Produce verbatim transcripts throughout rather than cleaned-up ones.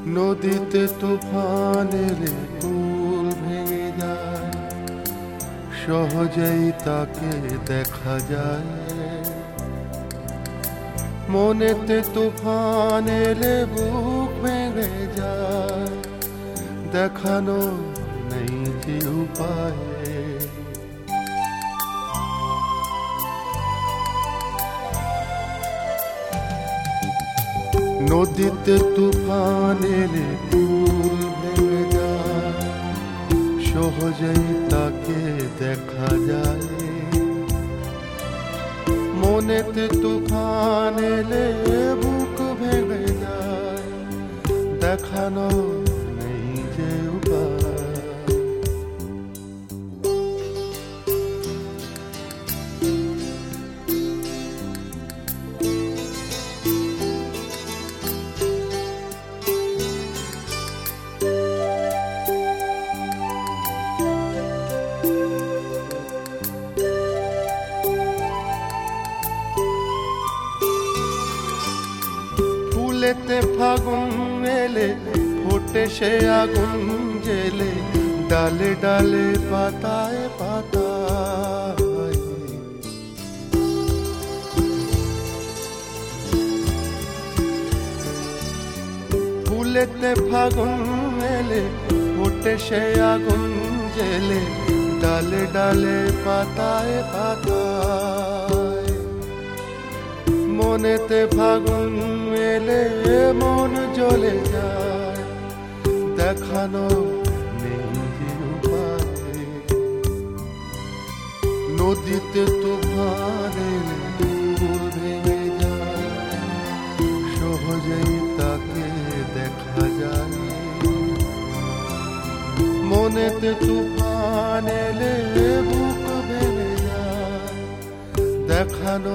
নদীতে তুফান এলে কুল ভেঙে যায়, সহজেই তাকে দেখা যায়। মনেতে তুফান এলে বুক ভেঙে যায়, দেখানো নেই যে উপায়। নদীতে তুফান এলে কুল ভেঙে যায়, সহজেই তাকে দেখা যায়। মনেতে তুফান এলে বুক ভেঙে যায়, দেখানো নেই যে উপায়। ফুলেতে ফাগুন এলে ফোটে সে আগুন জেলে, ডালে ডালে পাতায় পাতায়। ফুলেতে ফাগুন এলে ফোটে সে আগুন জেলে, ডালে ডালে পাতায় পাতায়। মনেতে ফাগুন এলে মন জ্বলে যায়, দেখানো নেই যে উপায়। নদীতে তুফান এলে কুল ভেঙে যায়, সহজেই তাকে দেখা যায়। মনেতে তুফান এলে বুক ভেঙে যায়, দেখানো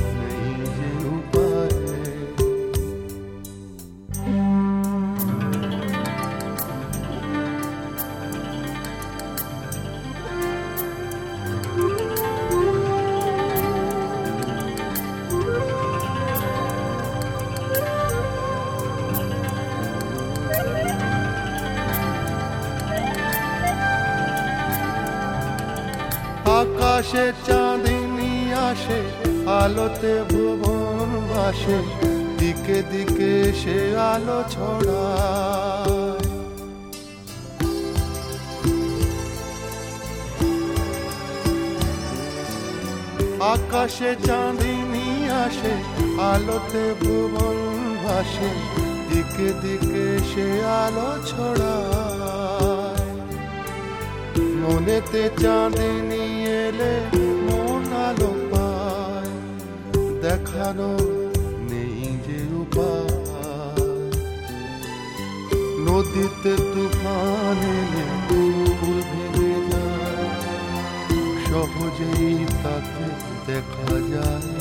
আকাশে চাঁদিনী আসে, আলোতে ভুবন ভাসে, দিকে দিকে সে আলো ছড়ায়। আকাশে চাঁদিনী আসে, আলোতে ভুবন ভাসে, দিকে দিকে সে আলো ছড়ায়। মনেতে চাঁদিনী এলে মন আলো পায়, দেখানো নেই যে উপায়। নদীতে তুফান এলে কুল ভেঙে যায়, সহজেই তাকে দেখা যায়।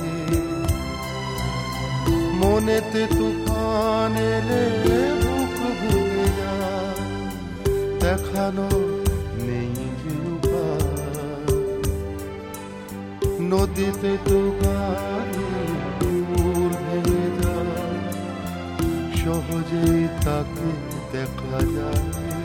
মনেতে তুফান এলে বুক ভেঙে যায়, দেখানো নেই যে উপায়। নদীতে তুফান এলে কুল ভেঙে যায়, সহজেই তাকে দেখা যায়।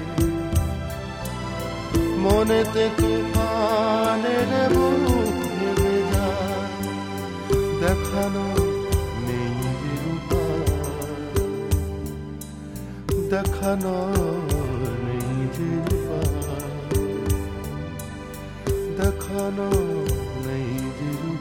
মনেতে তুফান এলে বুক ভেঙে যায়, দেখানো নেই যে উপায়। দেখানো নেই যে উপায়, দেখানো নেই যে